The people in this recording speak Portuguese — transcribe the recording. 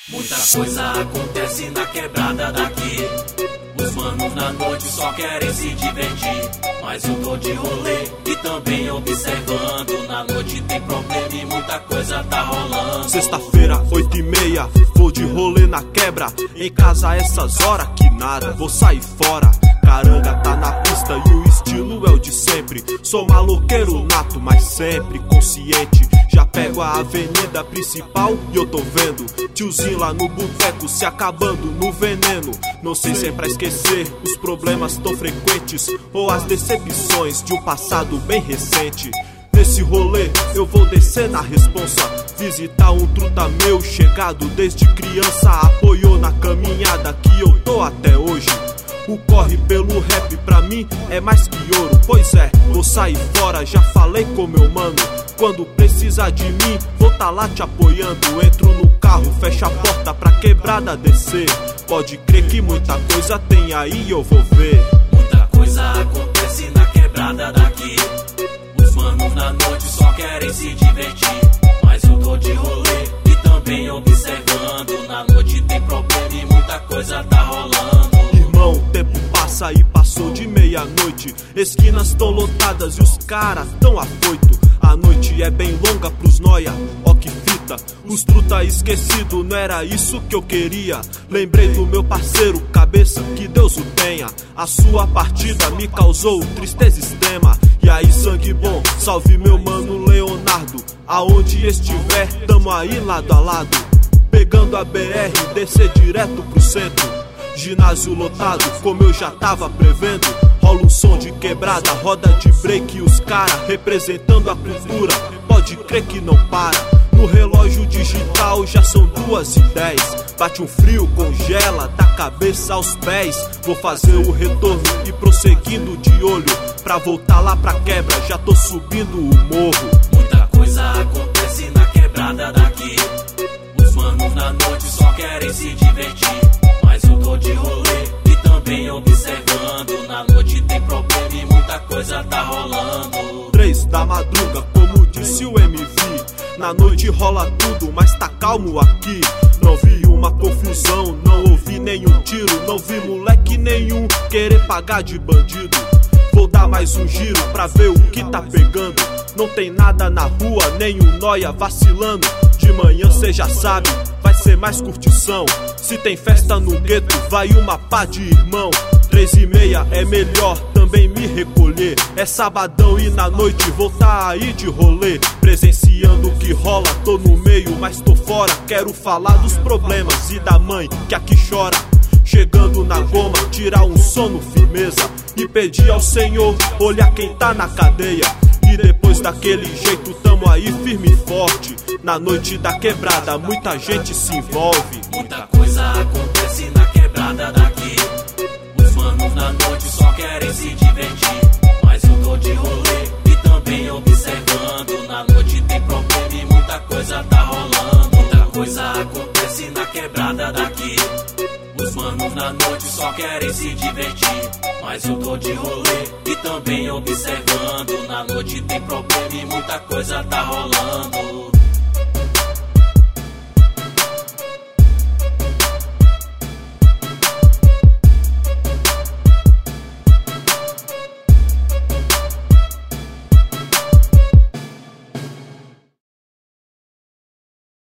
Muita coisa acontece na quebrada daqui. Os manos na noite só querem se divertir, mas eu tô de rolê e também observando. Na noite tem problema e muita coisa tá rolando. Sexta-feira, 8h30, vou de rolê na quebra. Em casa essas horas que nada, vou sair fora. Caranga tá na pista e o estilo é o de sempre. Sou maloqueiro nato, mas sempre consciente. Já pego a avenida principal e eu tô vendo tiozinho lá no boteco se acabando no veneno. Não sei se é pra esquecer os problemas tão frequentes ou as decepções de um passado bem recente. Nesse rolê eu vou descer na responsa, visitar um truta meu chegado desde criança. Apoiou na caminhada que eu tô até hoje. O corre pelo rap pra mim é mais que ouro. Pois é, vou sair fora, já falei com meu mano. Quando precisar de mim, vou tá lá te apoiando. Entro no carro, fecho a porta pra quebrada descer. Pode crer que muita coisa tem aí, eu vou ver. Muita coisa acontece na quebrada daqui. Os manos na noite só querem se divertir, mas eu tô de rolê e também observando. Na noite tem problema e muita coisa tá rolando. O tempo passa e passou de meia-noite. Esquinas tão lotadas e os caras tão afoito. A noite é bem longa pros noia, ó que fita. Os truta esquecido, não era isso que eu queria. Lembrei do meu parceiro Cabeça, que Deus o tenha. A sua partida me causou tristeza extrema. E aí sangue bom, salve meu mano Leonardo. Aonde estiver, tamo aí lado a lado. Pegando a BR, descer direto pro centro. Ginásio lotado, como eu já tava prevendo. Rola um som de quebrada, roda de break e os cara representando a cultura. Pode crer que não para. No relógio digital já são 2h10. Bate um frio, congela, da cabeça aos pés. Vou fazer o retorno e prosseguindo de olho pra voltar lá pra quebra, já tô subindo o morro. Muita coisa acontece na quebrada daqui. Os manos na noite só querem se divertir, mas eu tô de rolê e também observando. Na noite tem problema e muita coisa tá rolando. 3 da madruga, como disse o MV. Na noite rola tudo, mas tá calmo aqui. Não vi uma confusão, não ouvi nenhum tiro. Não vi moleque nenhum querer pagar de bandido. Vou dar mais um giro pra ver o que tá pegando. Não tem nada na rua, nenhum noia vacilando. De manhã cê já sabe, vai ser mais curtição. Se tem festa no gueto, vai uma pá de irmão. 3h30 é melhor também me recolher. É sabadão e na noite vou tá aí de rolê. Presenciando o que rola, tô no meio, mas tô fora. Quero falar dos problemas e da mãe que aqui chora. Chegando na goma, tirar um sono firmeza e pedir ao Senhor, olhar quem tá na cadeia. E depois daquele jeito tamo aí firme e forte. Na noite da quebrada muita gente se envolve. Muita coisa acontece na quebrada daqui. Os manos na noite só querem se divertir, mas eu tô de rolê e também observando. Na noite tem problema e muita coisa tá rolando. Muita coisa acontece na quebrada daqui. Os manos na noite só querem se divertir, mas eu tô de rolê e também observando. Na noite tem problema e muita coisa tá rolando.